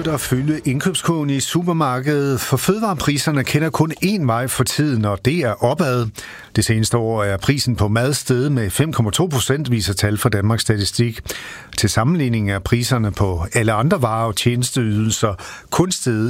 umuligt at følge indkøbskurven i supermarkedet, for fødevarepriserne kender kun én vej for tiden, og det er opad. Det seneste år er prisen på mad steget med 5,2%, viser tal fra Danmarks Statistik. Til sammenligning er priserne på alle andre varer og tjenesteydelser kun steget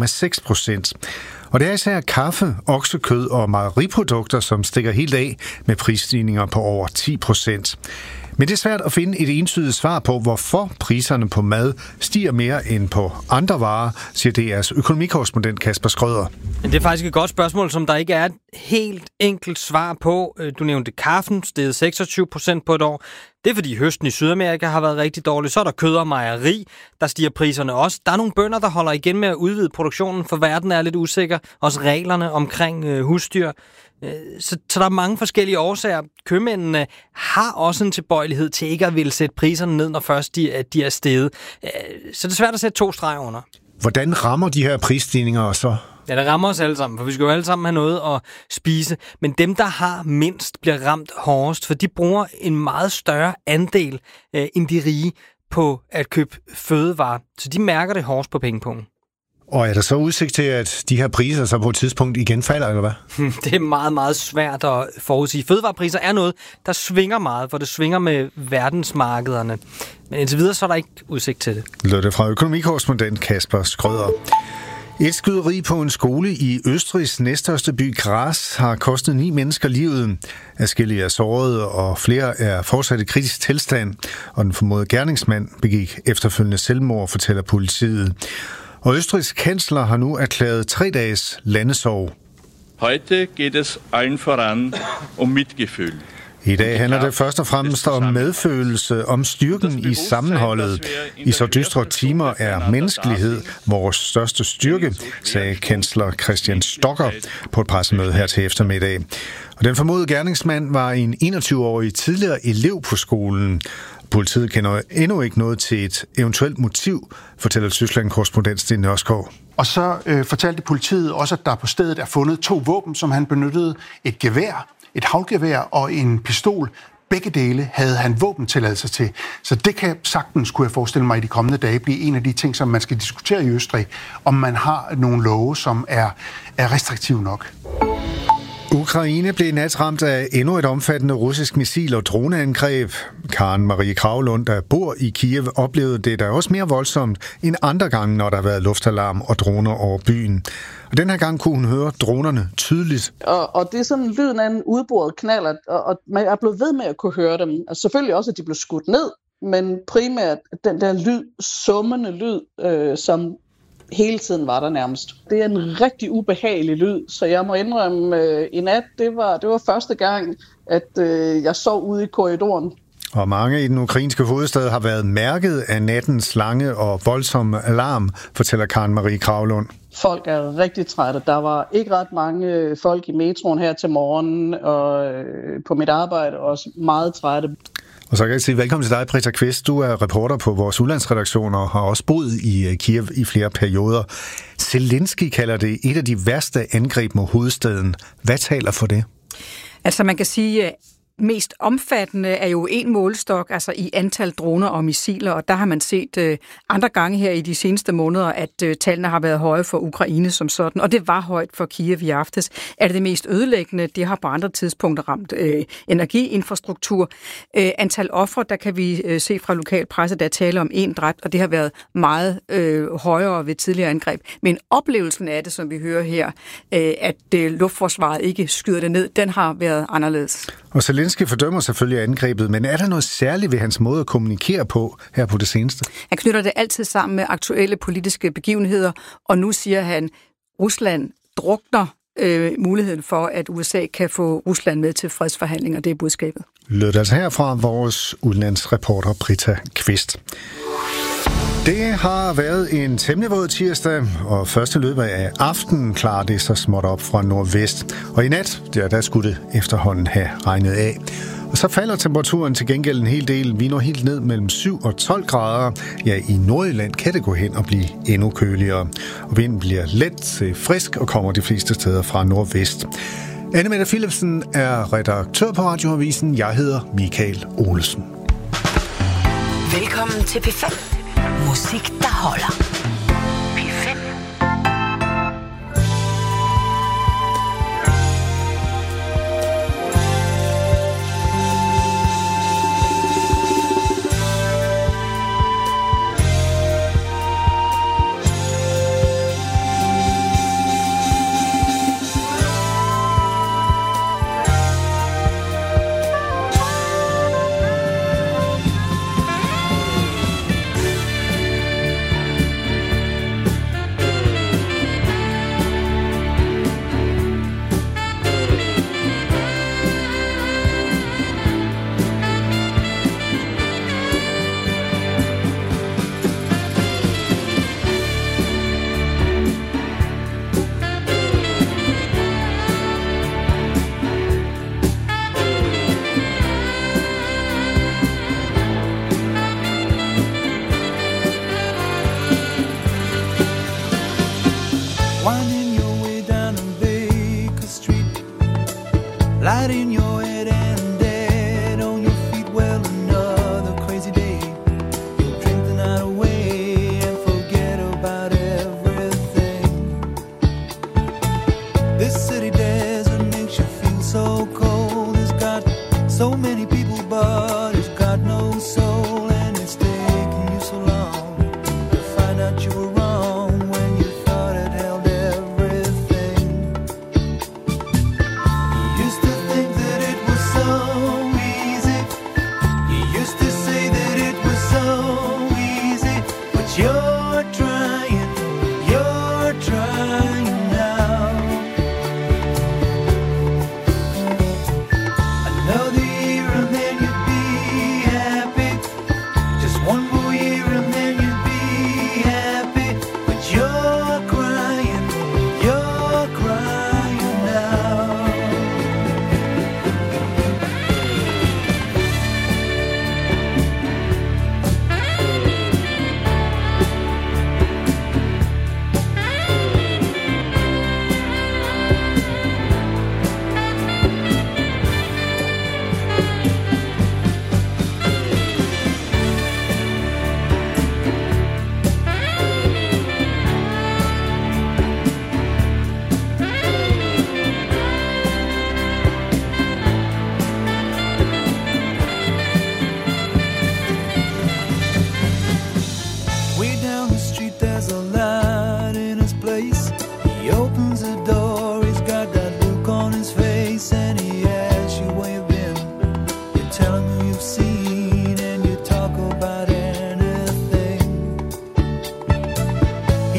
1,6%. Og det er især kaffe, oksekød og mejeriprodukter, som stikker helt af med prisstigninger på over 10%. Men det er svært at finde et entydigt svar på, hvorfor priserne på mad stiger mere end på andre varer, siger DR's økonomikorrespondent Kasper Schrøder. Det er faktisk et godt spørgsmål, som der ikke er et helt enkelt svar på. Du nævnte kaffen, steget 26% på et år. Det er fordi høsten i Sydamerika har været rigtig dårlig. Så er der kød og mejeri, der stiger priserne også. Der er nogle bønder, der holder igen med at udvide produktionen, for verden er lidt usikker. Også reglerne omkring husdyr. Så der er mange forskellige årsager. Købmændene har også en tilbøjelighed til ikke at ville sætte priserne ned, når først de er steget. Så det er svært at sætte 2 streger under. Hvordan rammer de her prisstigninger så? Ja, det rammer os alle sammen, for vi skal jo alle sammen have noget at spise. Men dem, der har mindst, bliver ramt hårdest, for de bruger en meget større andel end de rige på at købe fødevarer. Så de mærker det hårdest på pengepunkten. Og er der så udsigt til, at de her priser så på et tidspunkt igen falder, eller hvad? Det er meget, meget svært at forudsige. Fødevarepriser er noget, der svinger meget, for det svinger med verdensmarkederne. Men indtil videre så er der ikke udsigt til det. Lød det fra økonomikorrespondent Kasper Schrøder. Et skyderi på en skole i Østrigs næststørste by Graz har kostet 9 mennesker livet. Adskillige er såret, og flere er fortsat i kritisk tilstand. Og den formodede gerningsmand begik efterfølgende selvmord, fortæller politiet. Og Østrigs kansler har nu erklæret 3 dages landesorg. Heute geht es allen voran Mitgefühl. I dag handler det først og fremmest om medfølelse, om styrken i sammenholdet. I så dystre timer er menneskelighed vores største styrke, sagde kansler Christian Stocker på et pressemøde her til eftermiddag. Og den formodede gerningsmand var en 21-årig tidligere elev på skolen. Politiet kender endnu ikke noget til et eventuelt motiv, fortæller Tyskland-korrespondent Sten Nørskov. Og så fortalte politiet også, at der på stedet er fundet 2 våben, som han benyttede. Et gevær, et haglgevær og en pistol. Begge dele havde han våbentilladelse til. Så det kan sagtens, kunne jeg forestille mig, i de kommende dage blive en af de ting, som man skal diskutere i Østrig, om man har nogle love, som er restriktive nok. Ukraine blev i nat ramt af endnu et omfattende russisk missil- og droneangreb. Karen Marie Kravlund, der bor i Kiev, oplevede det der også mere voldsomt end andre gange, når der har været luftalarm og droner over byen. Og den her gang kunne hun høre dronerne tydeligt. Og det er sådan lyden af en udboret knallert, og man er blevet ved med at kunne høre dem. Altså selvfølgelig også, at de blev skudt ned, men primært den der lyd, summende lyd, som hele tiden var der nærmest. Det er en rigtig ubehagelig lyd, så jeg må indrømme, i nat, det var første gang, at jeg sov ude i korridoren. Og mange i den ukrainske hovedstad har været mærket af nattens lange og voldsomme alarm, fortæller Karen Marie Kravlund. Folk er rigtig trætte. Der var ikke ret mange folk i metroen her til morgen, og på mit arbejde også meget trætte. Og så kan jeg sige velkommen til dig, Britta Kvist. Du er reporter på vores udlandsredaktion og har også boet i Kiev i flere perioder. Zelensky kalder det et af de værste angreb mod hovedstaden. Hvad taler for det? Altså man kan sige, mest omfattende er jo en målestok, altså i antal droner og missiler, og der har man set andre gange her i de seneste måneder, at tallene har været høje for Ukraine som sådan, og det var højt for Kiev i aftes. Er det mest ødelæggende? Det har på andre tidspunkter ramt energiinfrastruktur. Antal ofre, der kan vi se fra lokal presse, der taler om 1 dræbt, og det har været meget højere ved tidligere angreb. Men oplevelsen af det, som vi hører her, at luftforsvaret ikke skyder det ned, den har været anderledes. Og Zelensky fordømmer selvfølgelig angrebet, men er der noget særligt ved hans måde at kommunikere på her på det seneste? Han knytter det altid sammen med aktuelle politiske begivenheder, og nu siger han, at Rusland drukner muligheden for, at USA kan få Rusland med til fredsforhandlinger. Det er budskabet. Lød altså herfra vores udenlandsreporter Britta Kvist. Det har været en temmelig våd tirsdag, og første løbet af aftenen klarer det sig småt op fra nordvest. Og i nat, der skulle det efterhånden have regnet af. Og så falder temperaturen til gengæld en hel del. Vi når helt ned mellem 7 og 12 grader. Ja, i Nordjylland kan det gå hen og blive endnu køligere. Og vinden bliver let til frisk og kommer de fleste steder fra nordvest. Anne-Mette Philipsen er redaktør på Radioavisen. Jeg hedder Michael Olesen. Velkommen til P5. Musik, der holder.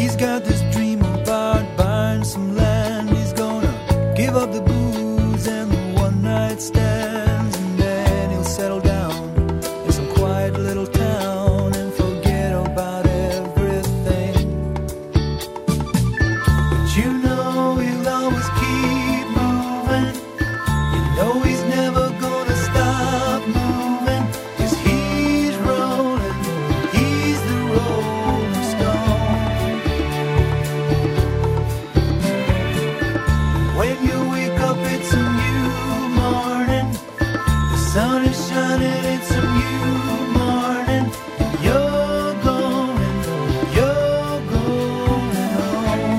He's got this dream about buying some land. He's gonna give up the booze and the one-night stands, and then he'll settle down in some quiet little town and forget about everything. But you know he'll always keep moving. You know he's never gonna stop moving, 'cause he's rolling, he's the Rolling Stone. When you wake up, it's a new morning. The sun is shining, it's a new morning. You're going home.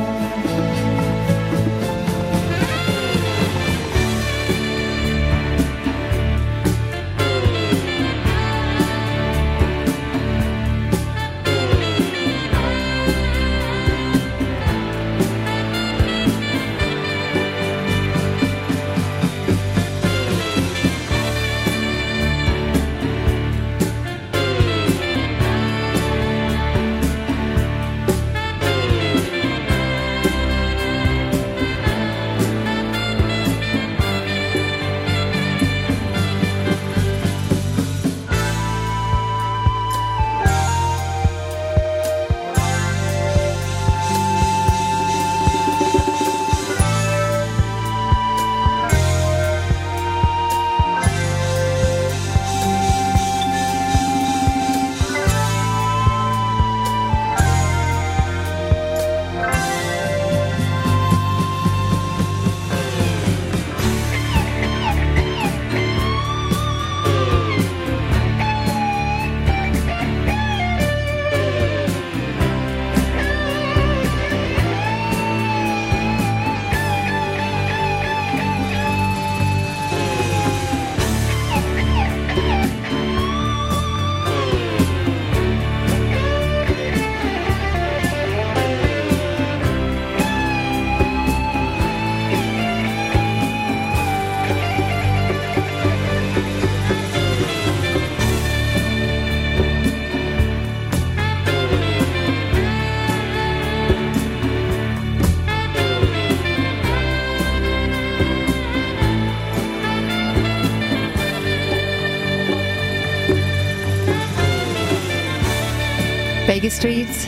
Backstreet,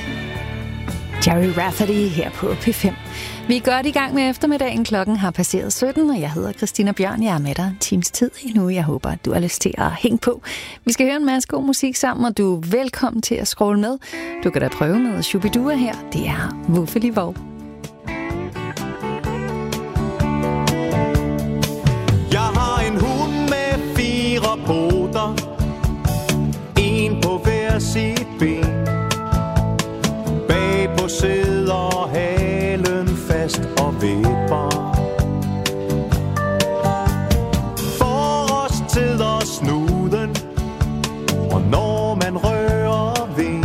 Jerry Rafferty her på P5. Vi er godt i gang med eftermiddagen. Klokken har passeret 17, og jeg hedder Christina Bjørn. Jeg er med dig en times tid endnu. Jeg håber, at du har lyst til at hænge på. Vi skal høre en masse god musik sammen, og du er velkommen til at scrolle med. Du kan da prøve med Shubidua her. Det er Wuffelivov. Jeg har en hund med 4 poter, en på hver sit ben. Bagpå sidder halen fast og vipper. Forrest sidder snuden, og når man rører ved,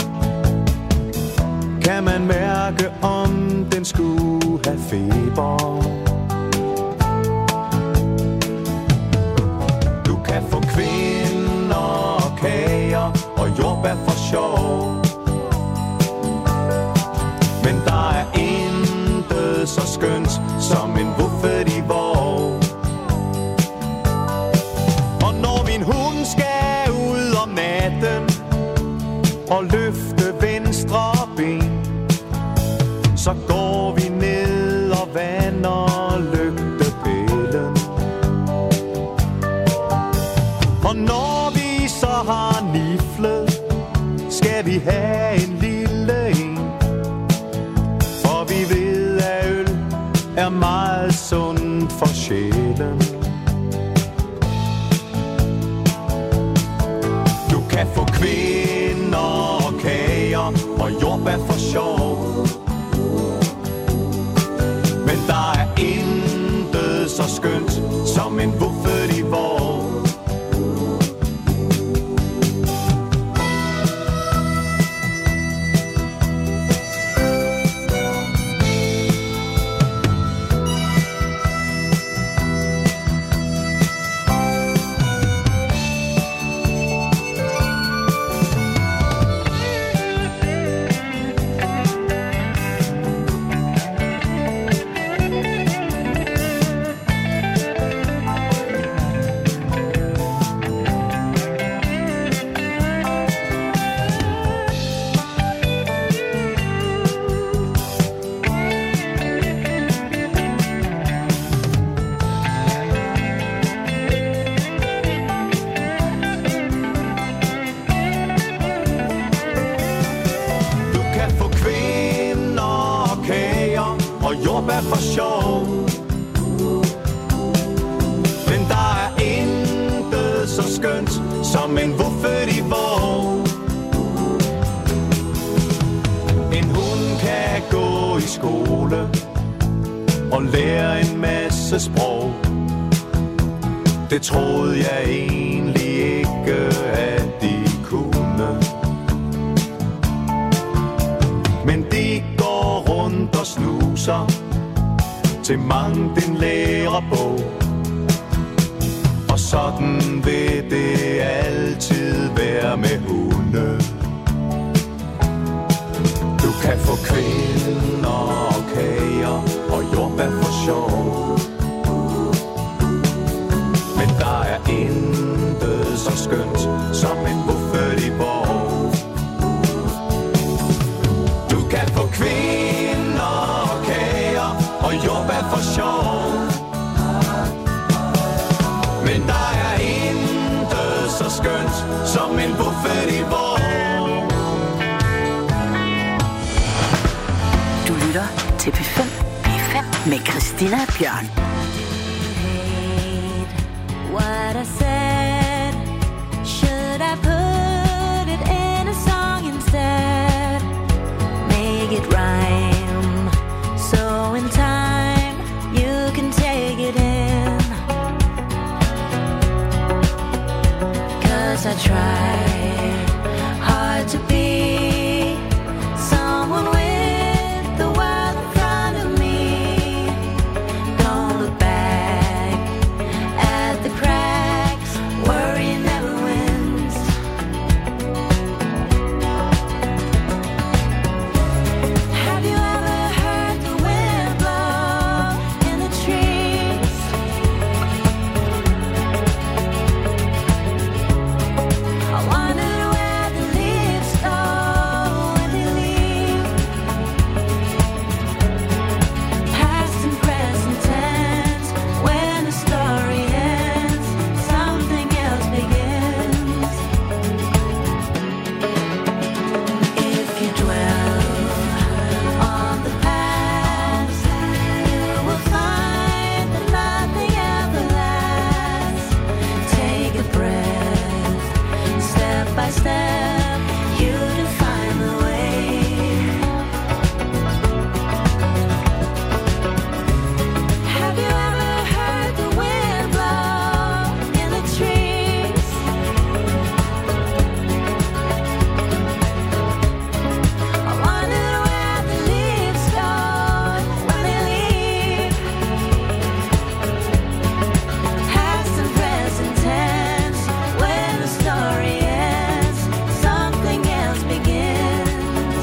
kan man mærke, om den skulle have feber. Du kan få kvinder og kager og jordbær for sjov, men der er intet så skønt som en Wuffelivov. Og når min hund skal ud om natten og løfte venstre ben, så går vi ned og vander lygtepælen. Og når vi så har niflet, skal vi have en lille en, for vi ved, at øl er meget sundt for sjælen. Du kan få kvinder og kager og jordbær for sjov, men der er intet så skønt som en Wuffelivov. og jordbær for sjov. Men der er intet så skønt som en vuffet i vår. En hund kan gå i skole og lære en masse sprog. Det troede jeg egentlig ikke, at de kunne. Men de går rundt og snuser til mangt en lærebog. Og sådan vil det altid være med hunde. Du kan få kvinder og kager og jordbær for sjov. Men der er intet så skønt som en buffet i borg. Du kan få kvinder og kager og jordbær for sjov. Men der er intet så skønt som en buffet i borg. Du lytter til P5 med Christina Bjørn. What I said, should I put it in a song instead? Make it rhyme, so in time you can take it in. 'Cause I tried hard to be someone with the world in front of me. Don't look back at the cracks, worry never wins. Have you ever heard the wind blow in the trees? I wondered where the leaves go when they leave. Past and present tense, when the story ends, something else begins. If you dwell on the past, you will find that nothing ever lasts. Take a breath, step by step, you define the way. Have you ever heard the wind blow in the trees? I wondered where the leaves go when they leave. Past and present tense, when the story ends, something else begins.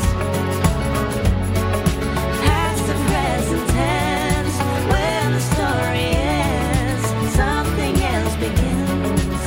Past and present tense, when the story ends, something else begins.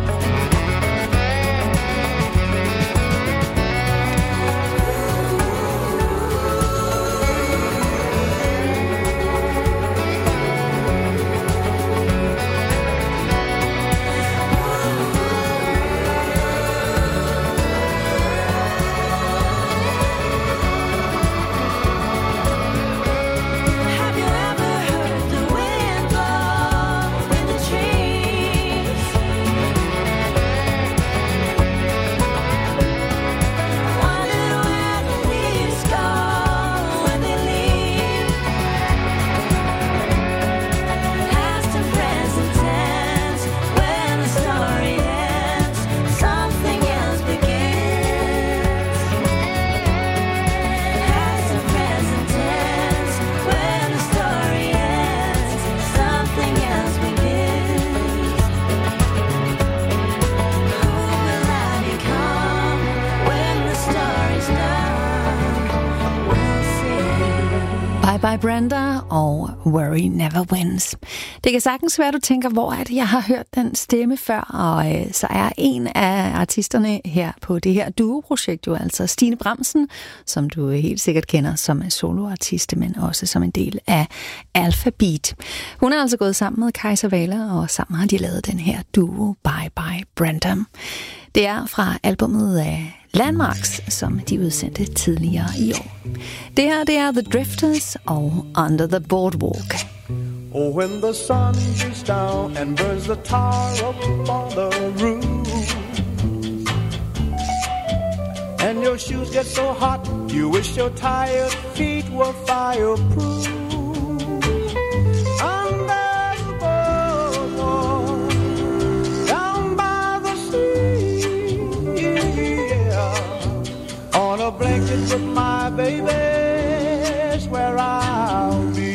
Have you ever heard the wind blow in the trees? Wondered where the leaves go when they leave. Past and present tense, when the story ends, something else begins. Past and present tense, when the story ends, something else begins. Who will I become when the story's done? We'll see. Bye Bye Brenda og Worry Never Wins. Det kan sagtens være, at du tænker, hvor er det, jeg har hørt den stemme før, og så er en af artisterne her på det her duoprojekt jo altså Stine Bramsen, som du helt sikkert kender som soloartist, men også som en del af Alphabeat. Hun er altså gået sammen med Kajsa Wahler, og sammen har de lavet den her duo Bye Bye Brenda. Det er fra albumet af Landmarks, som de udsendte tidligere i år. Det her, det er The Drifters og Under the Boardwalk. Oh, when the sun beats down and burns the tar up on the roof, and your shoes get so hot, you wish your tired feet were fireproof. Under the boardwalk, down by the sea, yeah. On a blanket with my baby's where I'll be.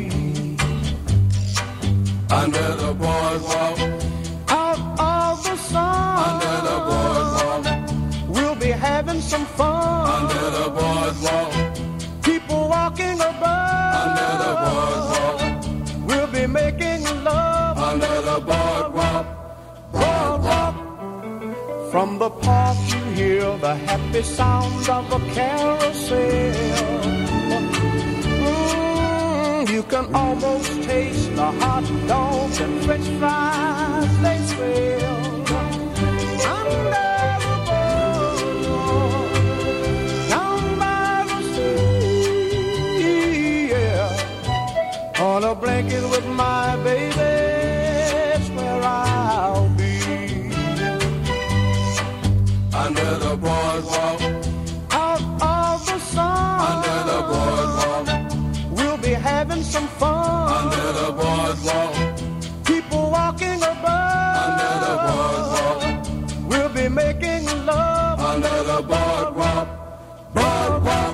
Under the boardwalk, out of the sun. Under the boardwalk, we'll be having some fun. Under the boardwalk, people walking above. Under the boardwalk, we'll be making love. Under the boardwalk, boardwalk. From the park you hear the happy sounds of a carousel. You can almost taste the hot dogs and french fries they sell. Under the boardwalk, down by the sea, yeah. On a blanket with my baby, it's where I'll be. Under the boardwalk, out of the sun. Under the boardwalk, having some fun. Under the boardwalk, people walking above. Under the boardwalk, we'll be making love. Under the boardwalk, boardwalk.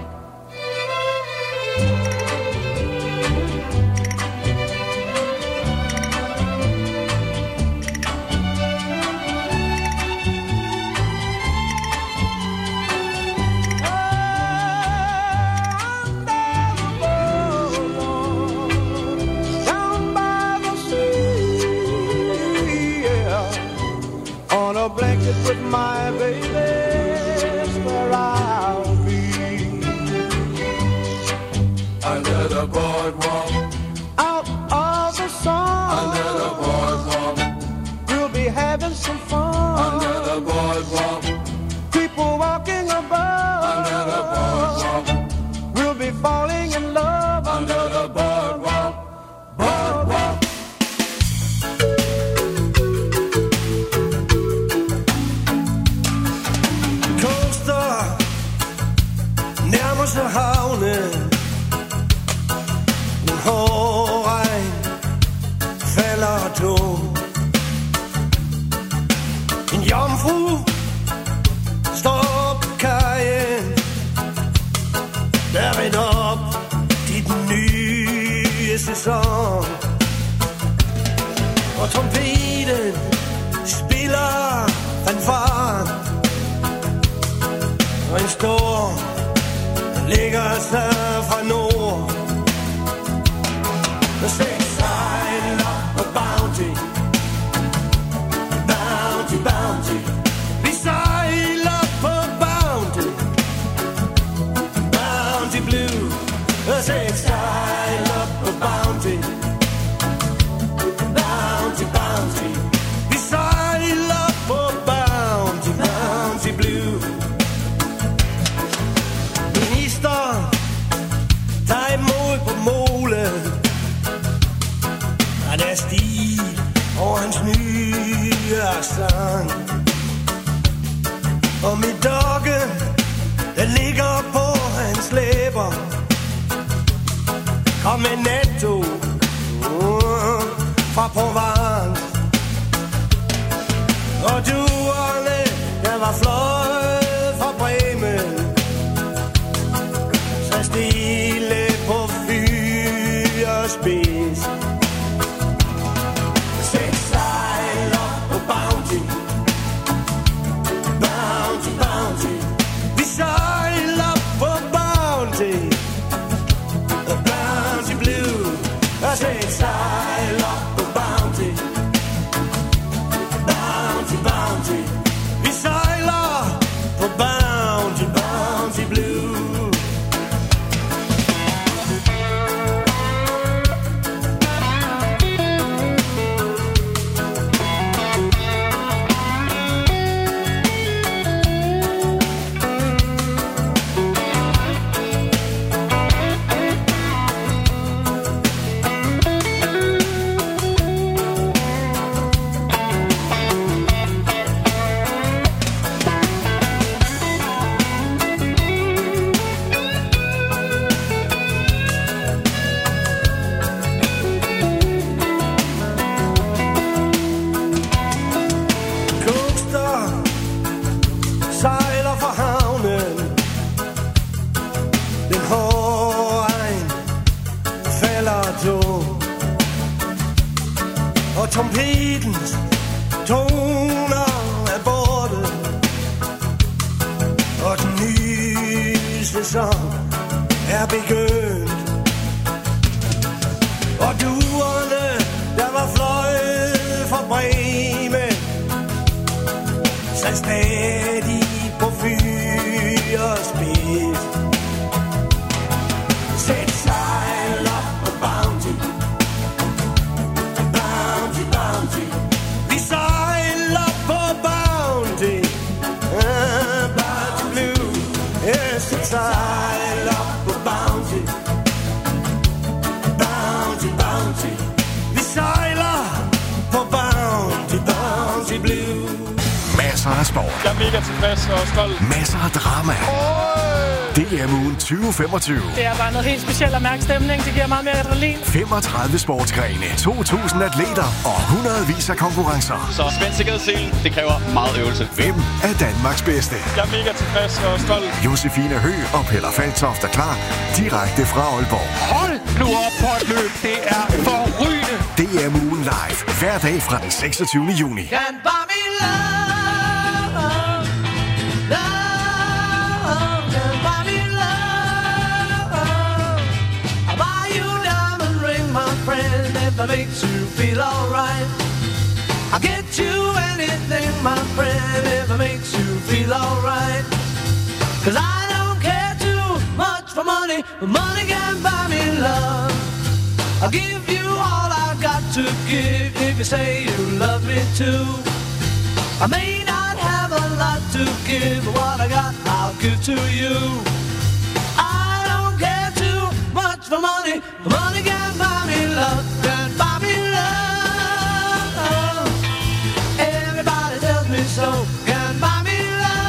Blanket with my baby, that's where I'll be. Under the boardwalk, out of the sun. Under the boardwalk, we'll be having some fun. Under the boardwalk, people walking above. Under the boardwalk, we'll be falling in love. Under the boardwalk, boardwalk. Så havnen en hård regn falder tung. En jomfru står på kajen, der rinder op til den nye sæson. Og trompeten spiller fanfaren, og en storm ligger sig fra nord. The six side of bounty, bounty, bounty. Vi sejler på bounty, bounty blue. The six side of bounty, bounty, bounty. Vi sejler på bounty, bounty blue. Tag imod på målet, og der er stil over hans nye sang. Og mit dogge, der ligger på hans læber. Kom med netto fra Provence. Og duerne, der var fløjet fra Bremen, så stille på fyrspids. Sæt sejler på bounty, bounty, bounty. Vi sejler på bounty, bounty blue. Sæt sejler på bounty, bounty, bounty. Vi sejler og trompetens toner er borte, og den nye sæson er begyndt. Og duerne, der var fløjet fra Bremen, sad stadig på fyr og spids. Sæt sejl op på Bounty, Bounty, Bounty. Vi sejler på Bounty, Bounty Blue. Ja, sæt sejl op på Bounty, Bounty, Bounty. Vi sejler på Bounty, Bounty Blue. Masser af sport. Jeg er mega tilfreds og stolt. Masser af drama. DM-ugen 2025. Det er bare noget helt specielt at mærke stemning. Det giver meget mere adrenalin. 35 sportsgrene, 2.000 atleter og hundredvis af konkurrencer. Så spænd sikkerhedsselen, det kræver meget øvelse. Hvem er Danmarks bedste? Jeg er mega tilfreds og stolt. Josefine Hø og Peller Falktoft er klar direkte fra Aalborg. Hold nu op på et løb. Det er forrygende. DM-ugen live. Hver dag fra den 26. juni. Can buy me love, love, can buy me love. I'll buy you a diamond ring, my friend, if that makes you feel alright. I'll get you anything, my friend, if it makes you feel alright. 'Cause I don't care too much for money, but money can buy me love. I'll give you all I've got to give if you say you love me too. I may not have a lot to give, but what I got I'll give to you. I don't care too much for money, but money can buy me love, can buy me love. Everybody tells me so, can buy me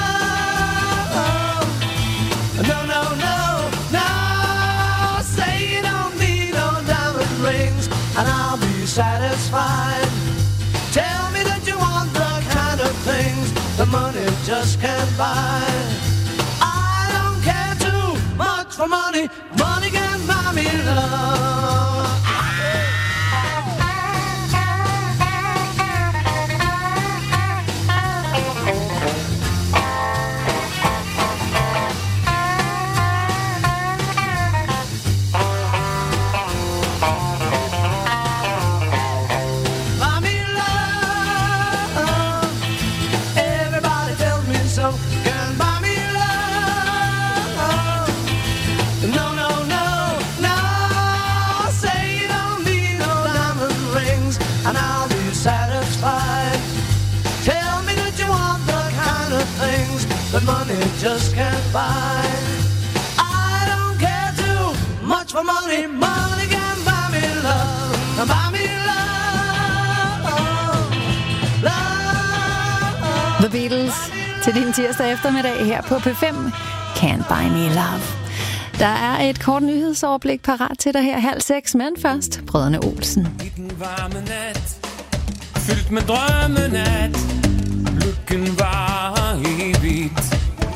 love. No, no, no, no, say you don't need no diamond rings, and I'll be satisfied. Tell me that you want the kind of things the money just can't buy. I don't care too much for money, money can buy me love. Buy me love. Everybody tells me so. Can buy me love. No, no, no, no. Say you don't need no diamond rings, and I'll be satisfied. Tell me that you want the kind of things that money just can't buy. I don't care too much for money. Money can buy me love. Buy me love. Love. The Beatles til din tirsdag eftermiddag her på P5. Can't Buy Me Love. Der er et kort nyhedsoverblik parat til dig her 5:30, men først Brødrene Olsen. I den varme nat, fyldt med drømmen at lykken varer evigt.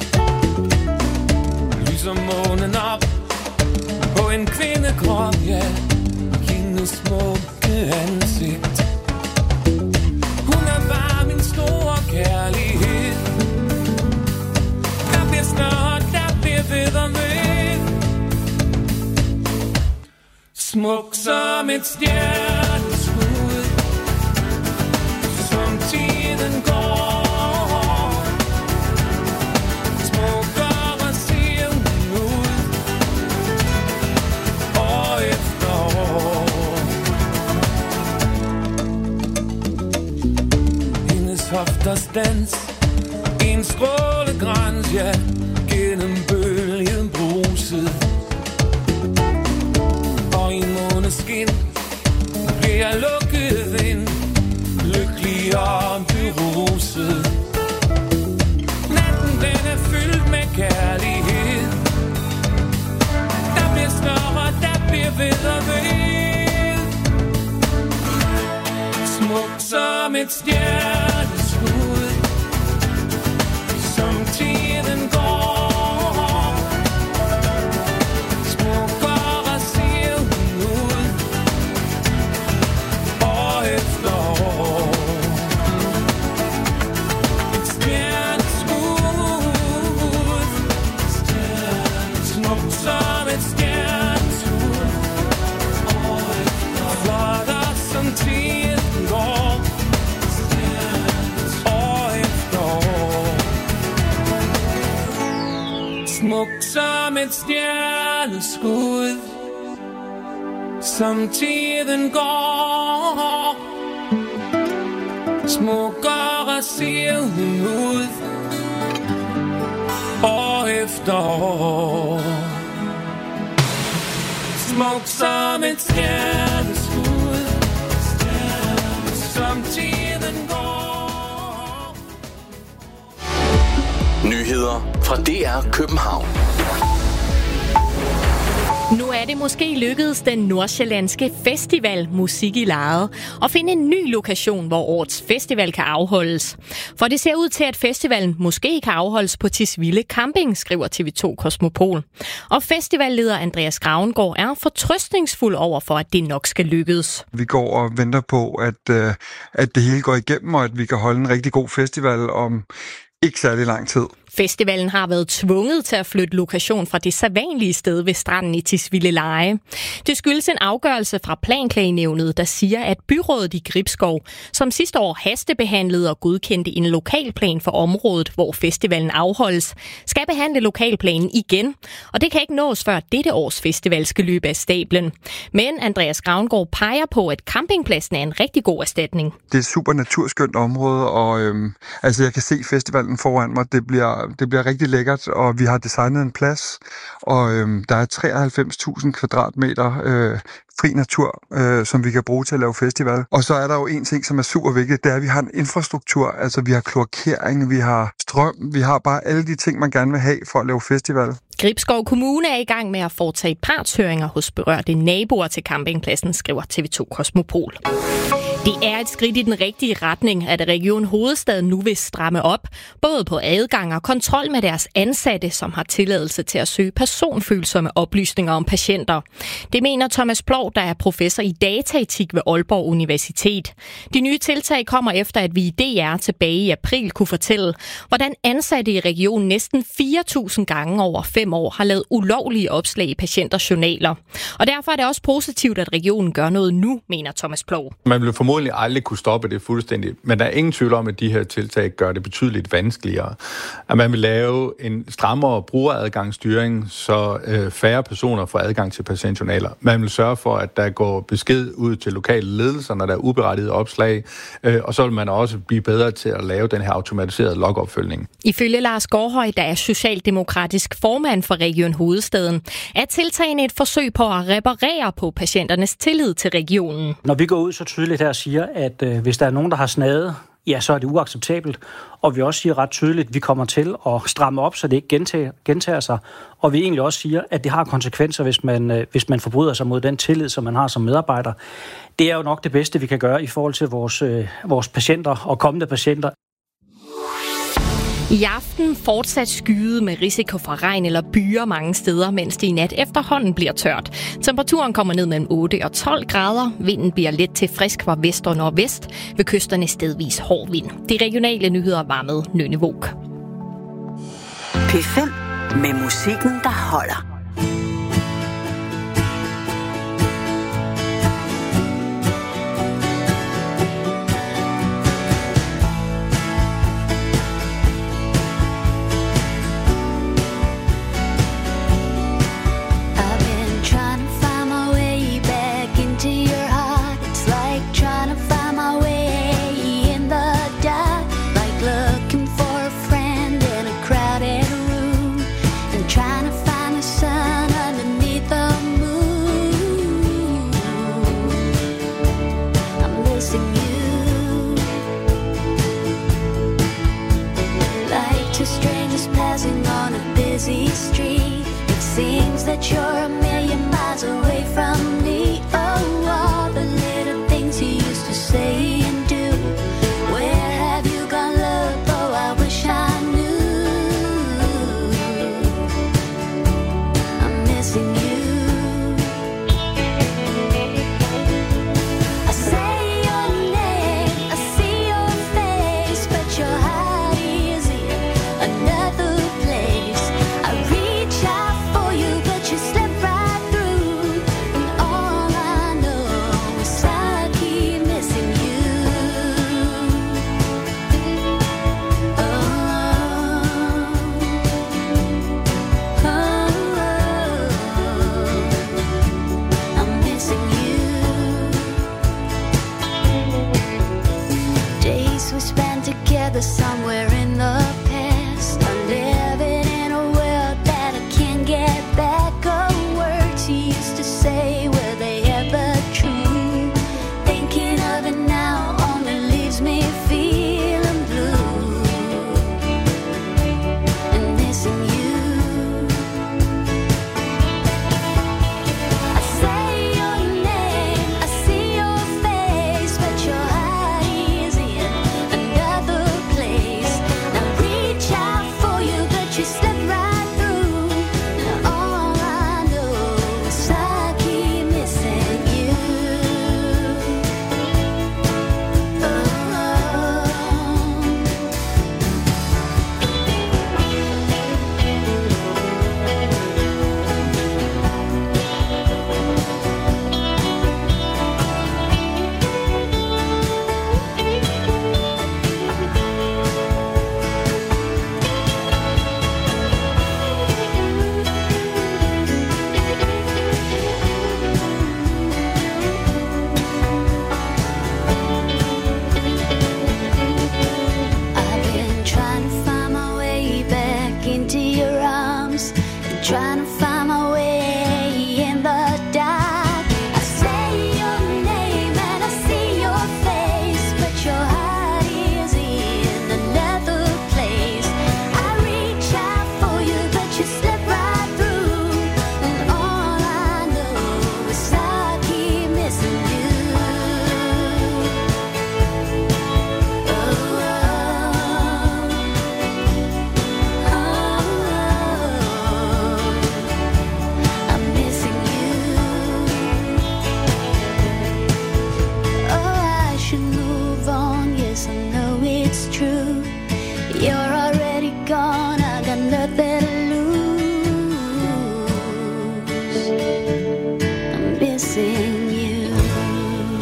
Lyser månen op på en kvindekrop, ja, hendes smukke ansigt. Hun er bare min store kærlighed. Der bliver snart, der bliver ved og ved. Smuk som et stjerneskud, som tiden går. Smukkere ser hun ud, år efter år. Hendes hofters dans, en strålegrans, ja, gennem bølgen bruset. Og i måneskin bliver jeg lukket ind, lykkelig og beruset. Natten den er fyldt med kærlighed. Der bliver større, der bliver ved og ved. Smuk som et stjerneskud, som tiden går. Smukkere ser hun ud, år efter år. som et stjerneskud, som tiden går. Smukkere ser hun ud, år efter år. Smuk som et stjerneskud, som tiden går. Nyheder fra DR København. Nu er det måske lykkedes den nordsjællandske festival Musik i Lejet at finde en ny lokation, hvor årets festival kan afholdes. For det ser ud til, at festivalen måske kan afholdes på Tisvilde Camping, skriver TV2 Kosmopol. Og festivalleder Andreas Gravengård er fortrøstningsfuld over for, at det nok skal lykkes. Vi går og venter på, at det hele går igennem, og at vi kan holde en rigtig god festival om ikke særlig lang tid. Festivalen har været tvunget til at flytte lokation fra det sædvanlige sted ved stranden i Tisvildeleje. Det skyldes en afgørelse fra Planklagenævnet, der siger, at byrådet i Gribskov, som sidste år hastebehandlede og godkendte en lokalplan for området, hvor festivalen afholdes, skal behandle lokalplanen igen. Og det kan ikke nås før dette års festival skal løbe af stablen. Men Andreas Gravengård peger på, at campingpladsen er en rigtig god erstatning. Det er et super naturskønt område, og jeg kan se festivalen foran mig. Det bliver rigtig lækkert, og vi har designet en plads, og der er 93.000 kvadratmeter fri natur, som vi kan bruge til at lave festival. Og så er der jo en ting, som er super vigtigt, det er, at vi har en infrastruktur. Altså, vi har kloakering, vi har strøm, vi har bare alle de ting, man gerne vil have for at lave festival. Gribskov Kommune er i gang med at foretage partshøringer hos berørte naboer til campingpladsen, skriver TV2 Kosmopol. Det er et skridt i den rigtige retning, at Region Hovedstaden nu vil stramme op, både på adgang og kontrol med deres ansatte, som har tilladelse til at søge personfølsomme oplysninger om patienter. Det mener Thomas Plov, der er professor i dataetik ved Aalborg Universitet. De nye tiltag kommer efter, at vi i DR tilbage i april kunne fortælle, hvordan ansatte i regionen næsten 4.000 gange over 5 år har lavet ulovlige opslag i patienters journaler. Og derfor er det også positivt, at regionen gør noget nu, mener Thomas Plov. Man vil formodentlig aldrig kunne stoppe det fuldstændigt, men der er ingen tvivl om, at de her tiltag gør det betydeligt vanskeligere. At man vil lave en strammere brugeradgangsstyring, så færre personer får adgang til patientjournaler. Man vil sørge for, at der går besked ud til lokale ledelser, når der er uberettigede opslag, og så vil man også blive bedre til at lave den her automatiserede logopfølgning. Ifølge Lars Gårdhøj, der er socialdemokratisk formand for Region Hovedstaden, er tiltagene et forsøg på at reparere på patienternes tillid til regionen. Når vi går ud så tydeligt her og siger, at hvis der er nogen, der har snadet, ja, så er det uacceptabelt. Og vi også siger ret tydeligt, at vi kommer til at stramme op, så det ikke gentager sig. Og vi egentlig også siger, at det har konsekvenser, hvis man forbryder sig mod den tillid, som man har som medarbejder. Det er jo nok det bedste, vi kan gøre i forhold til vores patienter og kommende patienter. I aften fortsat skyet med risiko for regn eller byer mange steder, mens det i nat efterhånden bliver tørt. Temperaturen kommer ned mellem 8 og 12 grader. Vinden bliver let til frisk fra vest og nordvest. Ved kysterne stedvis hård vind. De regionale nyheder var med Nynne Våg. P5 med musikken, der holder. That you're a million miles away from me. Oh, all the little things you used to say and do. Where have you gone, love? Oh, I wish I knew. I'm missing you. I say your name, I see your face, but your heart is in another place. I reach out for you, but you slip right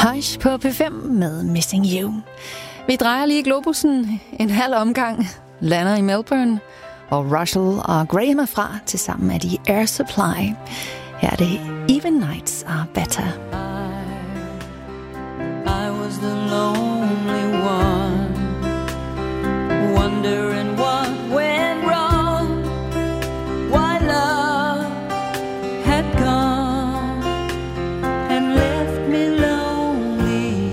Hush på P5 med Missing You. Vi drejer lige globussen en halv omgang, lander i Melbourne, og Russell og Graham er fra. Tilsammen er de Air Supply. Her er det Even Nights Are Better. I was the lonely one, wondering what went wrong, why love had gone and left me lonely.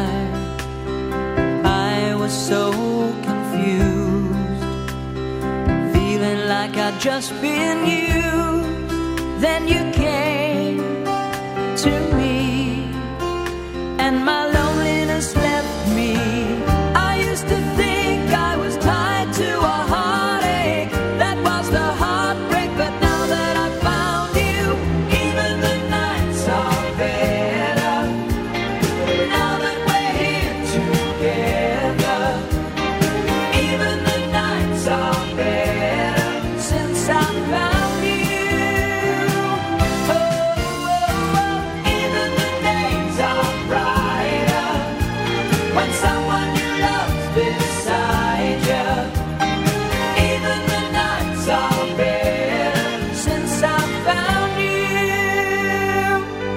I was so confused, feeling like I'd just been used. Then you came to me, and my loneliness left me. I used to think I was tied to a heartache, that was the heartbreak. But now that I found you, even the nights are better. Now that we're here together, even the nights are better since I found you. Even the days are brighter when someone you love's beside you. Even the nights are better since I found you.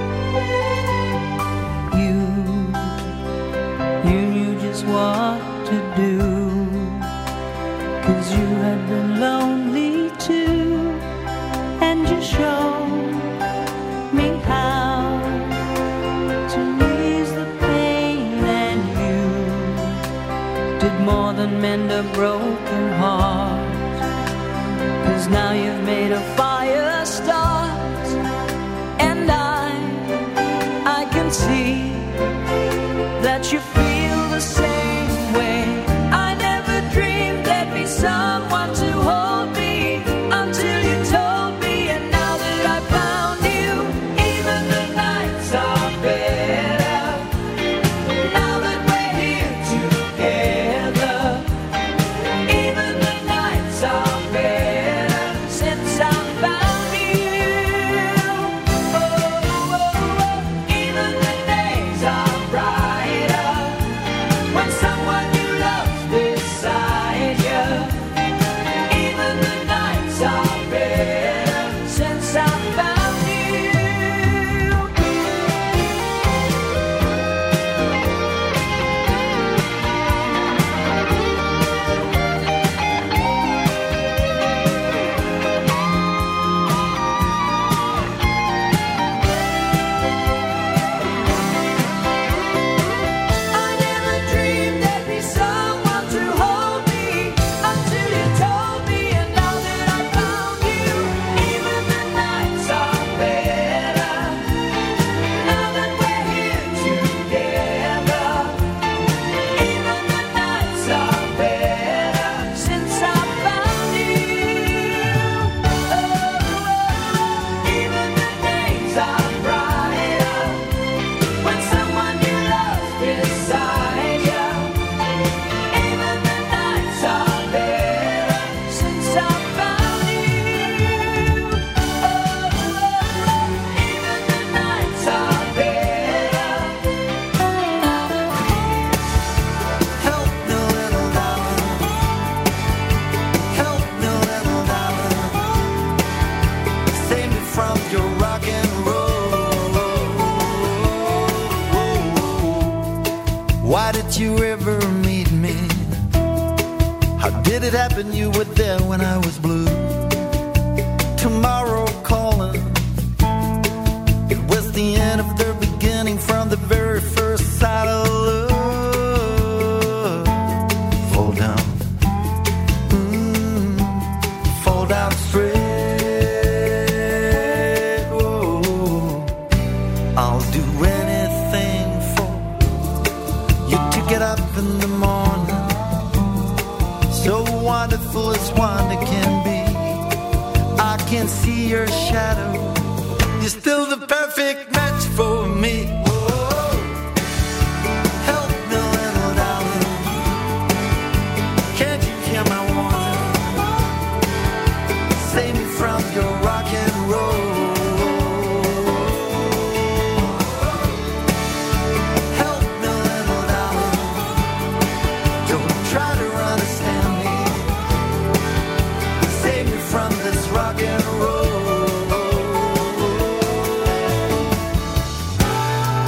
You knew just what to do, 'cause you had been lonely too, and you showed me how to ease the pain, and you did more than mend a broken heart, 'cause now you've made a fire start, and I can see that you feel the same way. I never dreamed there'd be someone to hold me until you told me, and now that I found you, even the nights are better. Now that we're here together, even the nights are better since I found you. Even the days are brighter when someone you love's beside you. Even the nights are better since I found you. I never dreamed there'd be someone to hold me until you told me, and now that I found you, even the nights are better. Now that we're here together, even the nights are better since I found you. Even the days are brighter when someone you love's beside you. Even the nights are better since I found you. Even the nights are better. Help me, little darling. Help me, little darling. Save me from your rock and roll. Why did you ever meet me? How did it happen you were there when I was blue? Tomorrow calling, it was the end of the beginning from the very first sight of love. Fall down, fall down straight. Whoa. I'll do anything for you to get up in the morning. So wonderful as wonder can be. I can see your shadow. You're still the perfect match for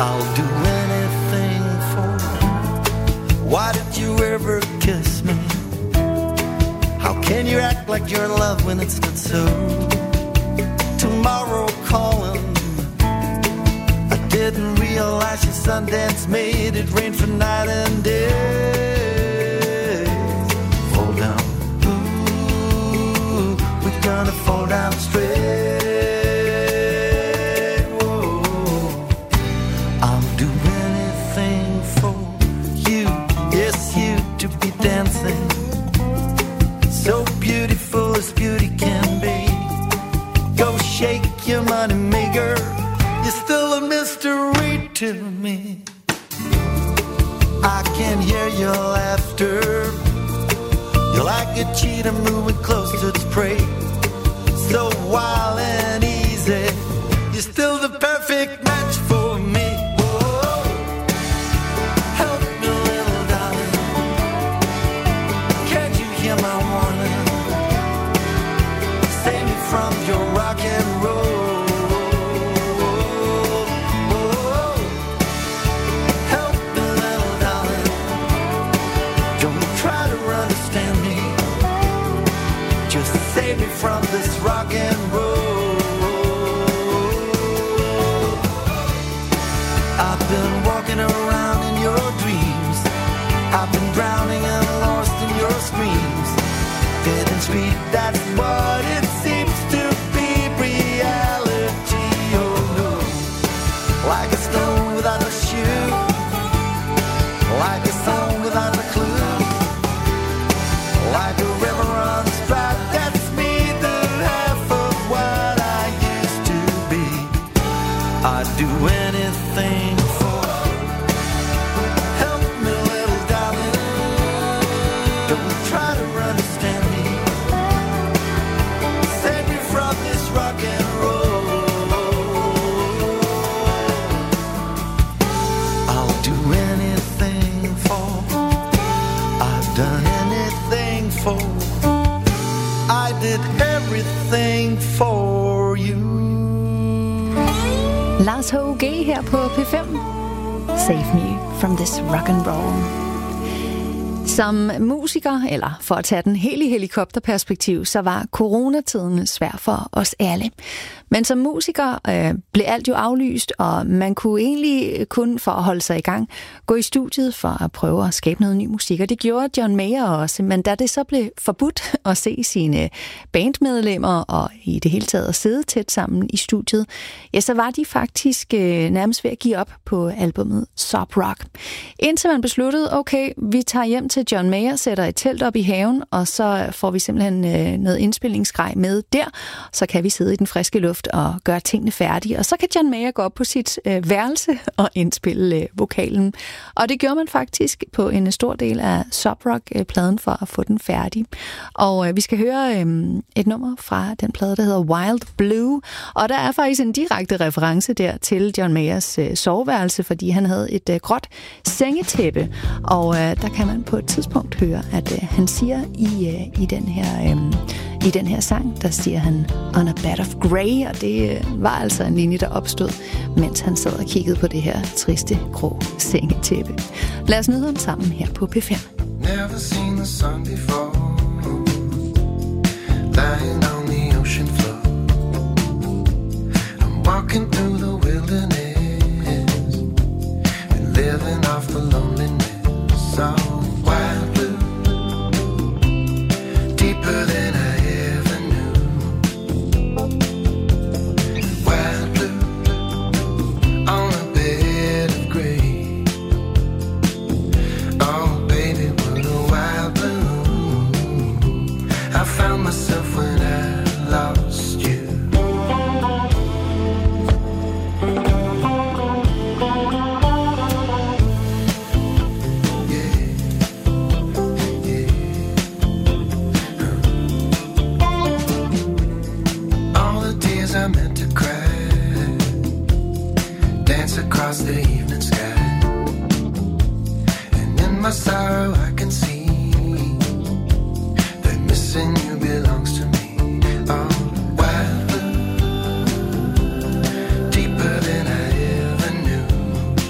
I'll do anything for you. Why did you ever kiss me? How can you act like you're in love when it's not so? Tomorrow calling, I didn't realize your Sundance made it rain for night and day. Fall down, ooh, we're gonna fall down straight. Whoa. I'll do anything for you, yes, you to be dancing, so beautiful as beauty can be. Go shake your money maker, you're still a mystery to me. I can hear your laughter, you're like a cheetah moving close to its prey, so wild and easy, you're still the perfect match for me. Whoa. Help me, little darling, can't you hear my warning? Save me from your rock and roll. Help me, little darling, don't try to understand me, just save me from this rock and roll. I've been walking around in your dreams, I've been drowning and lost in your screams. Dead and sweet, that's what it seems to be. Reality, oh no. Like a stone without a shoe, like a song without a clue, like a river runs dry, that's me, the half of what I used to be. I'd do anything for, help me, little darling, don't try to understand me, save me from this rock and roll. I'll do anything for, I've done anything for, I did everything for you. Lars H.G. her på P5. Save me from this rock and roll. Som musiker, eller for at tage den helt i helikopterperspektiv, så var coronatiden svær for os alle. Men som musiker blev alt jo aflyst, og man kunne egentlig kun for at holde sig i gang gå i studiet for at prøve at skabe noget ny musik. Og det gjorde John Mayer også, men da det så blev forbudt at se sine bandmedlemmer og i det hele taget at sidde tæt sammen i studiet, ja, så var de faktisk nærmest ved at give op på albumet Sob Rock. Indtil man besluttede, okay, vi tager hjem til John Mayer, sætter et telt op i haven, og så får vi simpelthen noget indspillingsgrej med der, så kan vi sidde i den friske luft og gøre tingene færdige. Og så kan John Mayer gå op på sit værelse og indspille vokalen. Og det gjorde man faktisk på en stor del af Sob Rock-pladen for at få den færdig. Og vi skal høre et nummer fra den plade, der hedder Wild Blue. Og der er faktisk en direkte reference der til John Mayers soveværelse, fordi han havde et gråt sengetæppe. Og der kan man på et tidspunkt høre, at han siger i den her sang, der siger han on a bed of grey, og det var altså en linje, der opstod, mens han sad og kiggede på det her triste, grå sengetæppe. Lad os nyde ham sammen her på P5. Never seen the sun before, lying on the ocean floor. I'm walking through the wilderness and living off the loneliness of wild blue, deeper than I ever knew. Wild blue on a bed of gray. Oh baby, what a wild blue I found myself when I lost you. I meant to cry, dance across the evening sky, and in my sorrow I can see that missing you belongs to me. Oh, wild blue, deeper than I ever knew.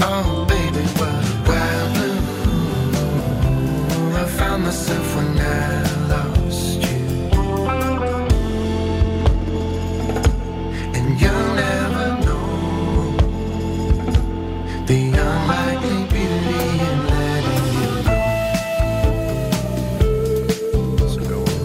Oh, baby, what a wild blue. I found myself when I lost you. And you'll never know the unlikely beauty in letting you go. So go on.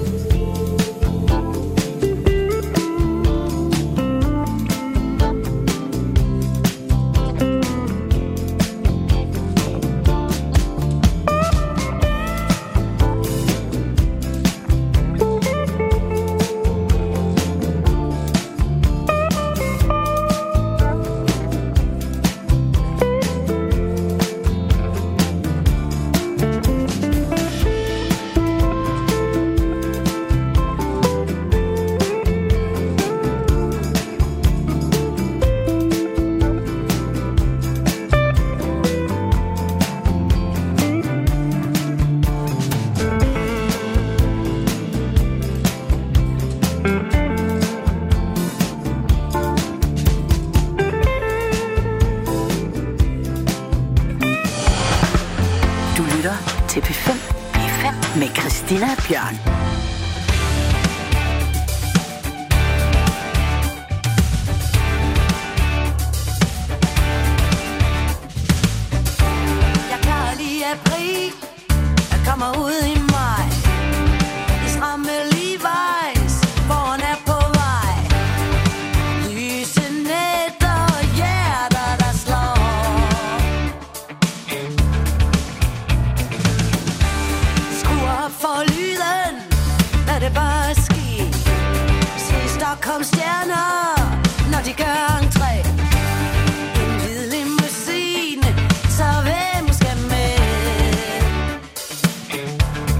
Du lytter til P5. P5 med Christina Bjørn. Jeg klarer lige april. Jeg kommer ud i maj. I stramme Levi's. Foran er på vej. Lyse nætter og hjerter, der slår. Skru op for lyden. Lad det bare ske. Se Stockholm stjerner, når de gør entré. En hvid limousine, så hvem skal med?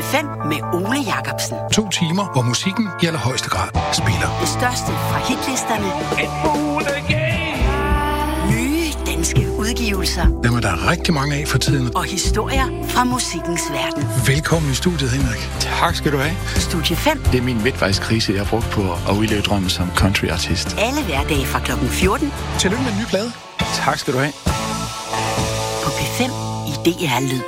5 med Ole Jacobsen. 2 timer, hvor musikken i allerhøjeste grad spiller. Det største fra hitlisterne. Nye danske udgivelser. Dem er der rigtig mange af for tiden. Og historier fra musikkens verden. Velkommen i studiet, Henrik. Tak skal du have. Studie 5. Det er min midtvejskrise, jeg har brugt på at udleve drømmen som countryartist. Alle hverdage fra kl. 14. Tillykke med den nye plade. Tak skal du have. På P5 i DR Lyd.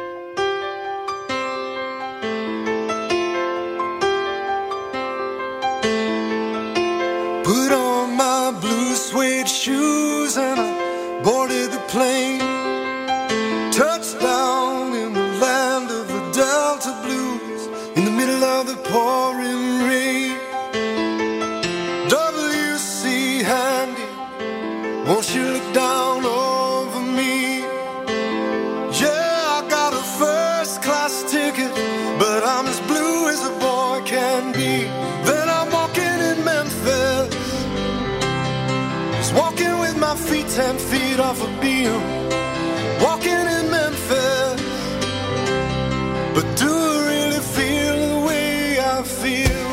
Put on my blue suede shoes and I boarded the plane. Touchdown in the land of the Delta Blues, in the middle of the pouring rain. W.C. Handy, won't you look down over me? Yeah, I got a first class ticket, but I'm as blue as a boy can be. Then I'm walking in Memphis, just walking with my feet 10 feet off a beam. Walking in Memphis, but do I really feel the way I feel?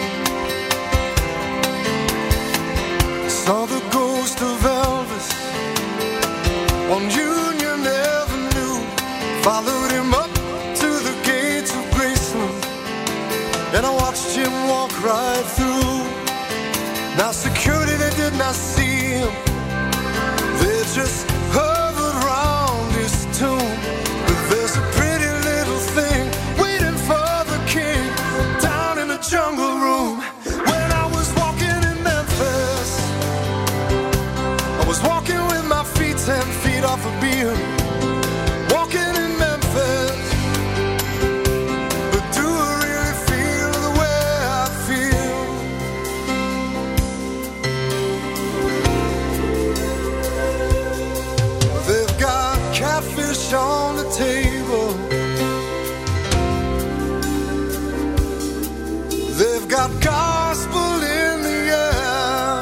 Saw the ghost of Elvis on Union Avenue, followed him up to the gates of Graceland, and I watched him walk right through. Now security, they did not see him, they just hovered round his tomb. But there's a pretty little thing waiting for the king down in the jungle room. When I was walking in Memphis, I was walking with my feet 10 feet off a beam. Walking in Memphis, but do I really feel the way I feel? They've got catfish on the table, they've got gospel in the air,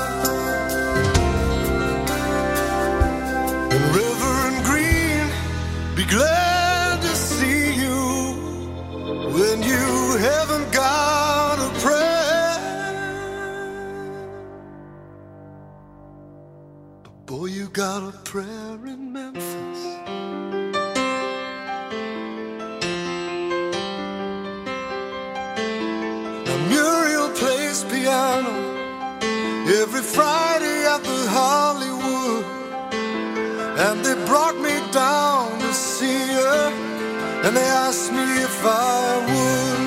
and Reverend Green, be glad to see you when you haven't got a prayer. But boy, you got a prayer in Memphis. Now Muriel plays piano every Friday at the Hollywood, and they brought me down to see her, and they asked me if I would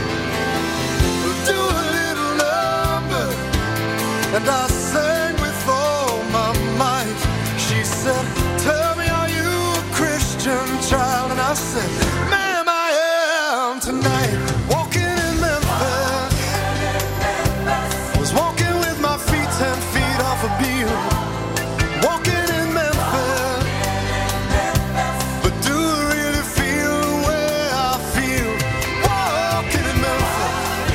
do a little number, and I sang with all my might. She said, tell me, are you a Christian child? And I said, ma'am, I am tonight. Walking in Memphis, I was walking with my feet 10 feet off a beam. Walking in Memphis, but do I really feel the way I feel? Walking in Memphis,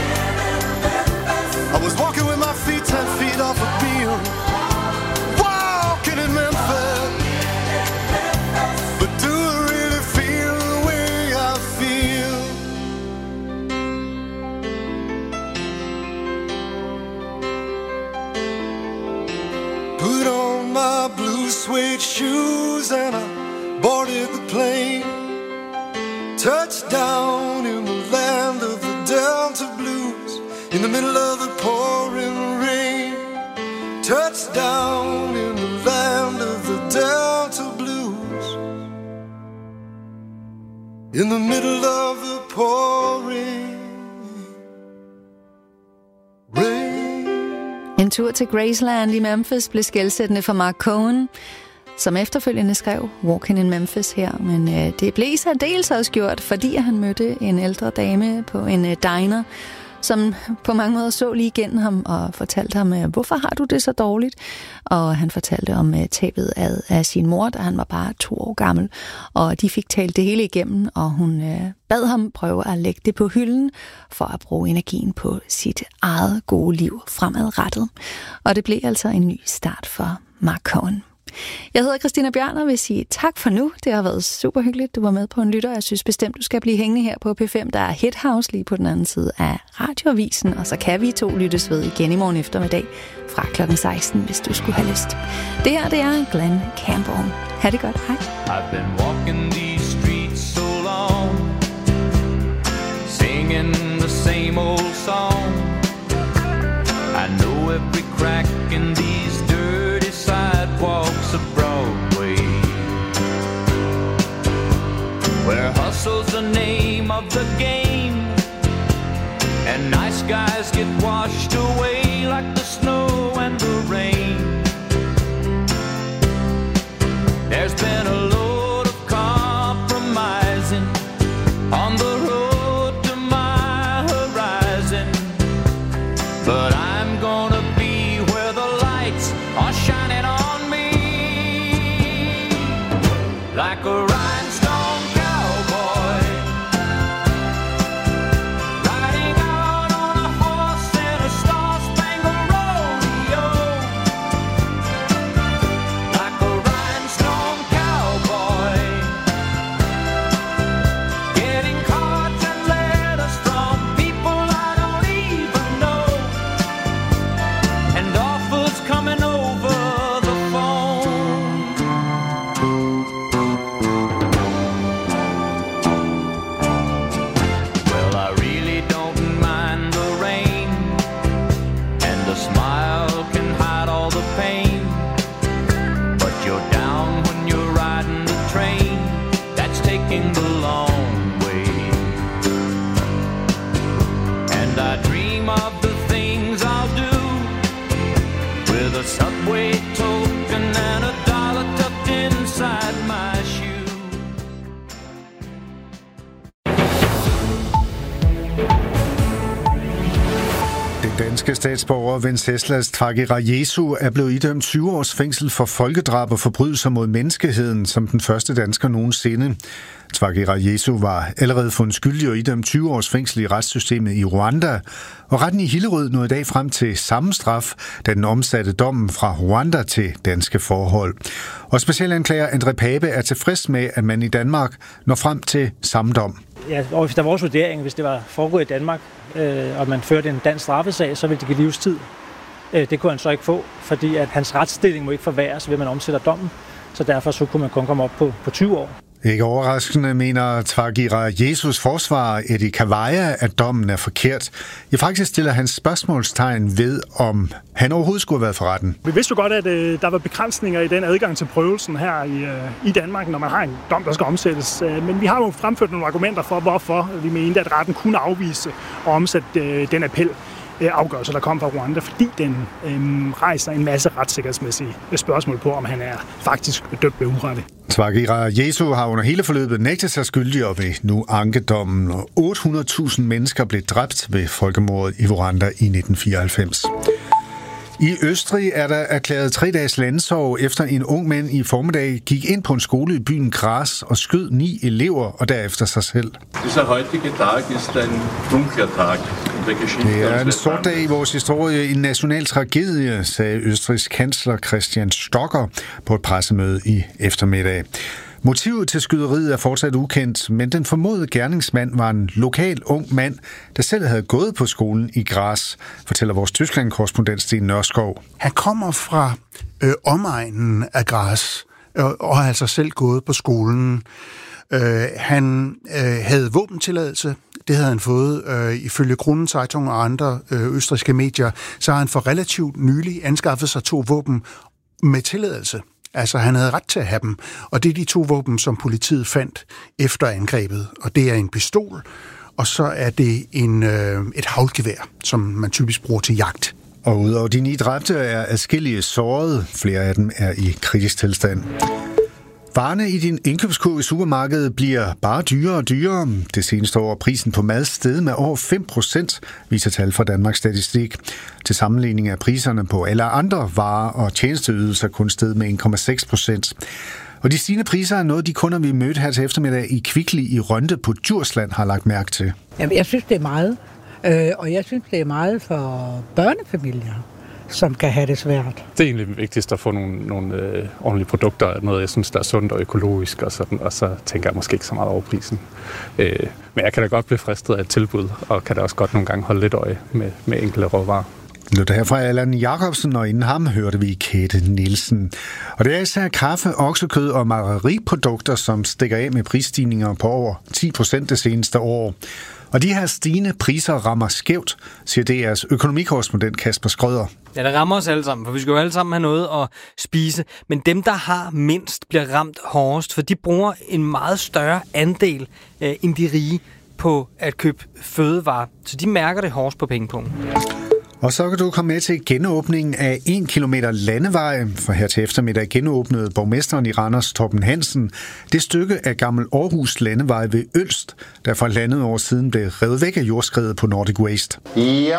I was walking with my feet 10 feet off a beam. Walking in Memphis, but do I really feel the way I feel? Put on my blue suede shoes and I boarded the plane. Touchdown in the land of the Delta Blues, in the middle of the pouring rain. Touchdown in the land of the Delta Blues, in the middle of the pouring rain. En tur til Graceland i Memphis blev skelsættende for Mark Cohen, som efterfølgende skrev Walking in Memphis her, men det blev særdeles også gjort, fordi han mødte en ældre dame på en diner, som på mange måder så lige igennem ham og fortalte ham, hvorfor har du det så dårligt? Og han fortalte om tabet af sin mor, da han var bare 2 år gammel, og de fik talt det hele igennem, og hun bad ham prøve at lægge det på hylden for at bruge energien på sit eget gode liv fremadrettet. Og det blev altså en ny start for Mark Cohen. Jeg hedder Christina Bjørn og vil sige tak for nu. Det har været super hyggeligt, du var med på en lytter. Jeg synes bestemt, du skal blive hængende her på P5. Der er Hit House lige på den anden side af Radioavisen, og så kan vi to lyttes ved igen i morgen eftermiddag fra klokken 16, hvis du skulle have lyst. Det her, det er Glenn Campbell. Ha' det godt. Hej. I've been walking these streets so long, singing the same old song. I know every crack in these dirty sidewalks of Broadway, where hustle's the name of the game, and nice guys get washed away like the snow and the rain. There's been a load of compromising on the road to my horizon, but I'm gonna be where the lights are shining on me, like a rhinestone cowboy, riding out on a horse in a star-spangled rodeo, like a rhinestone cowboy, getting cards and letters from people I don't even know, and offers coming over the phone. Well, I really don't mind the rain, and the smile can hide all the pain, but you're down when you're riding the train that's taking the long way. And I dream of the things I'll do with a subway token and a dollar tucked inside my shoe. Den danske statsborger Venceslas Tvagirayesu er blevet idømt 20 års fængsel for folkedrab og forbrydelser mod menneskeheden som den første dansker nogensinde. Tvagirayesu var allerede fundet skyldig og idømt 20 års fængsel i retssystemet i Rwanda, og retten i Hillerød nåede i dag frem til samme straf, da den omsatte dommen fra Rwanda til danske forhold. Og specialanklager André Pape er tilfreds med, at man i Danmark når frem til samme dom. Ja, og hvis der var vores vurdering, hvis det var foregået i Danmark, og man førte en dansk straffesag, så ville det give livstid. Det kunne han så ikke få, fordi at hans retsstilling må ikke forværres, ved man omsætter dommen. Så derfor så kunne man kun komme op på 20 år. Ikke overraskende mener Tvagirayesus forsvarer Eddie Kavaya, at dommen er forkert. Ja, faktisk stiller han spørgsmålstegn ved, om han overhovedet skulle have været for retten. Vi vidste jo godt, at der var begrænsninger i den adgang til prøvelsen her i Danmark, når man har en dom, der skal omsættes. Men vi har jo fremført nogle argumenter for, hvorfor vi mente, at retten kunne afvise og omsætte den appel afgørelse, der kom fra Rwanda, fordi den rejser en masse retssikkerhedsmæssige spørgsmål på, om han er faktisk dømt ved urette. Tvagirayesu har under hele forløbet nægtet sig skyldig og vil nu anke dommen. 800.000 mennesker blev dræbt ved folkemordet i Rwanda i 1994. I Østrig er der erklæret 3 dages landsorg, efter en ung mand i formiddag gik ind på en skole i byen Graz og skød 9 elever og derefter sig selv. Dieser heutige Tag ist ein dunkler Tag. Det er en sort dag i vores historie, en national tragedie, sagde Østrigs kansler Christian Stocker på et pressemøde i eftermiddag. Motivet til skyderiet er fortsat ukendt, men den formodede gerningsmand var en lokal ung mand, der selv havde gået på skolen i Graz, fortæller vores Tyskland-korrespondent Sten Nørskov. Han kommer fra omegnen af Graz og har altså selv gået på skolen. Han havde våbentilladelse. Det havde han fået ifølge Kronen Zeitung og andre østrigske medier. Så har han for relativt nylig anskaffet sig 2 våben med tilladelse. Altså, han havde ret til at have dem. Og det er de 2 våben, som politiet fandt efter angrebet. Og det er en pistol, og så er det et haglgevær, som man typisk bruger til jagt. Og udover de 9 dræbte er adskillige såret. Flere af dem er i kritisk tilstand. Varerne i din indkøbskurv i supermarkedet bliver bare dyrere og dyrere. Det seneste år er prisen på mad steget med over 5%, viser tal fra Danmarks Statistik. Til sammenligning er priserne på alle andre varer og tjenesteydelser kun steget med 1,6%. Og de stigende priser er noget, de kunder, vi mødte her til eftermiddag i Kvickly i Rønde på Djursland, har lagt mærke til. Jamen, jeg synes, det er meget. Og jeg synes, det er meget for børnefamilier. som kan have det svært. Det er egentlig vigtigst at få nogle ordentlige produkter, noget jeg synes, der er sundt og økologisk, og så tænker jeg måske ikke så meget over prisen. Men jeg kan da godt blive fristet af et tilbud, og kan da også godt nogle gange holde lidt øje med enkelte råvarer. Lød her fra Allan Jacobsen, og inden ham hørte vi Kate Nielsen. Og det er især kaffe, oksekød og mejeriprodukter, som stikker af med prisstigninger på over 10% det seneste år. Og de her stigende priser rammer skævt, siger DR's økonomikorrespondent Kasper Skrøder. Ja, det rammer os alle sammen, for vi skal jo alle sammen have noget at spise. Men dem, der har mindst, bliver ramt hårdest, for de bruger en meget større andel end de rige på at købe fødevarer. Så de mærker det hårdest på pengepunkten. Og så kan du komme med til genåbningen af 1 kilometer landevej, for her til eftermiddag genåbnede borgmesteren i Randers, Torben Hansen, det stykke af Gammel Aarhus landevej ved Ølst, der for landet år siden blev revet væk af jordskredet på Nordic Waste. Ja,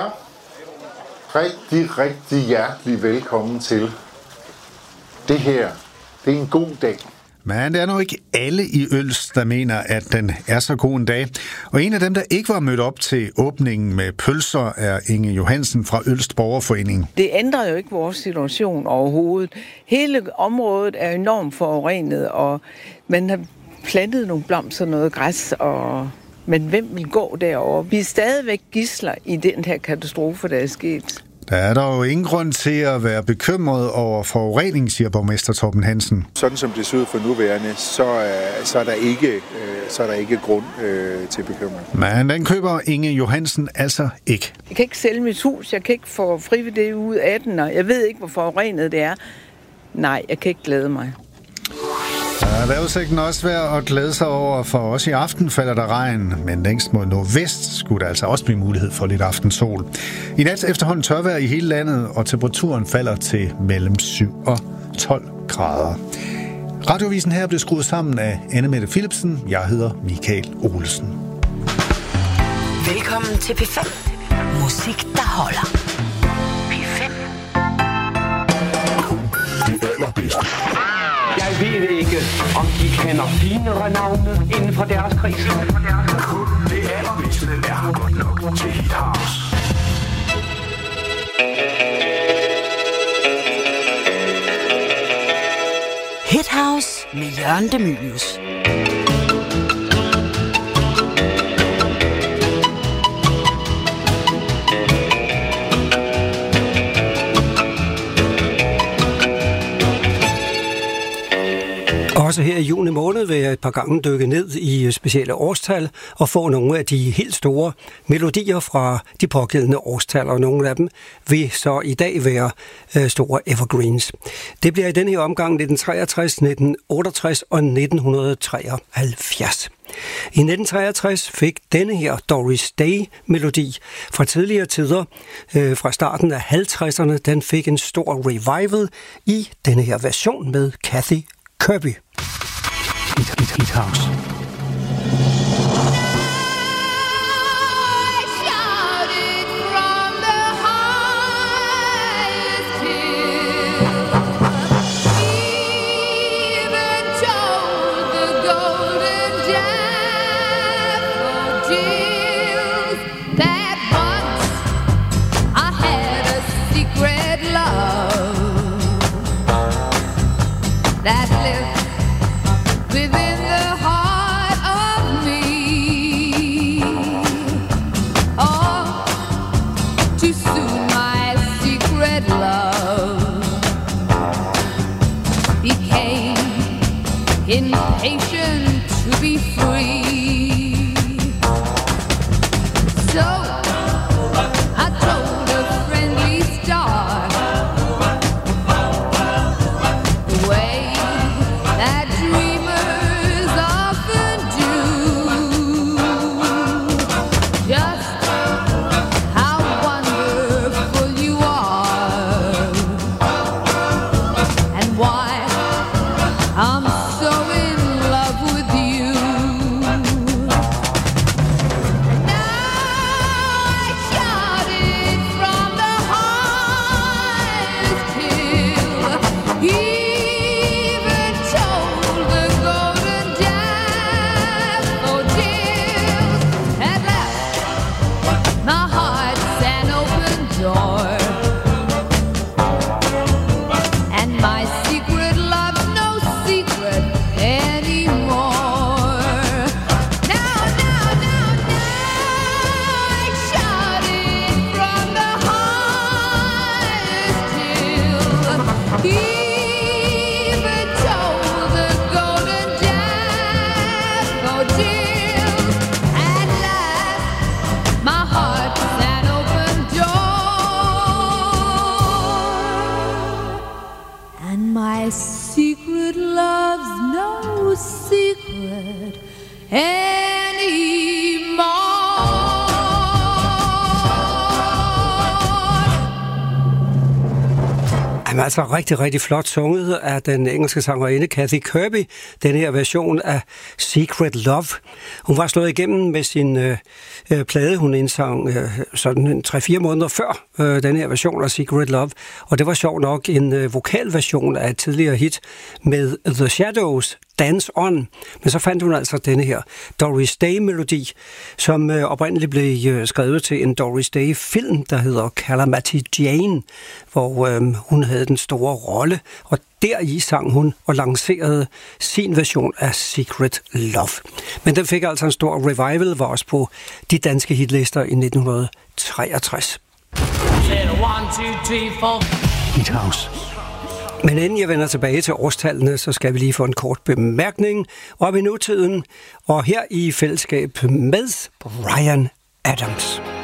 rigtig hjertelig velkommen til. Det her, det er en god dag. Men det er nok ikke alle i Ølst, der mener, at den er så god en dag. Og en af dem, der ikke var mødt op til åbningen med pølser, er Inge Johansen fra Ølst Borgerforening. Det ændrer jo ikke vores situation overhovedet. Hele området er enormt forurenet, og man har plantet nogle blomster, noget græs, men hvem vil gå derover? Vi er stadigvæk gidsler i den her katastrofe, der er sket. Der er dog ingen grund til at være bekymret over forurening, siger borgmester Torben Hansen. Sådan som det ser ud for nuværende, så er der ikke grund til bekymring. Men den køber Inge Johansen altså ikke. Jeg kan ikke sælge mit hus, jeg kan ikke få frivilligt ud af den, og jeg ved ikke, hvor forurenet det er. Nej, jeg kan ikke glæde mig. Der er udsigten også værd at glæde sig over, for os i aften falder der regn, men længst mod nordvest skulle der altså også blive mulighed for lidt aftensol. I nat efterhånden tørvejr i hele landet, og temperaturen falder til mellem 7 og 12 grader. Radiovisen her blev skruet sammen af Anne-Mette Philipsen. Jeg hedder Michael Olsen. Velkommen til P5. Musik, der holder. P5. Det allerbedste. Jeg ved ikke, om de kender finere navne inden for deres krise. Kun det allerbedste er godt nok til Hit House. Hit House med Jørgen de Mylius. Også her i juni måned vil jeg et par gange dykke ned i specielle årstal og få nogle af de helt store melodier fra de pågældende årstal, og nogle af dem vil så i dag være store evergreens. Det bliver i denne her omgang 1963, 1968 og 1973. I 1963 fik denne her Doris Day-melodi fra tidligere tider, fra starten af 50'erne, den fik en stor revival i denne her version med Kathy Kirby. Hit House. That lives within the heart of me. Oh, to soothe my secret love became impatient to be free. So I told a friendly star I'm so in Jamen, altså rigtig, rigtig flot sunget af den engelske sangerinde Kathy Kirby, den her version af Secret Love. Hun var slået igennem med sin plade, hun indsang sådan 3-4 måneder før den her version af Secret Love, og det var sjovt nok en vokalversion af et tidligere hit med The Shadows, Dance On. Men så fandt hun altså denne her Doris Day-melodi, som oprindeligt blev skrevet til en Doris Day-film, der hedder Calamity Jane, hvor hun havde den store rolle, og deri sang hun og lancerede sin version af Secret Love. Men den fik altså en stor revival, var også på de danske hitlister i 1963. Hit House. Men inden jeg vender tilbage til årstallene, så skal vi lige få en kort bemærkning op i nutiden, og her i fællesskab med Bryan Adams.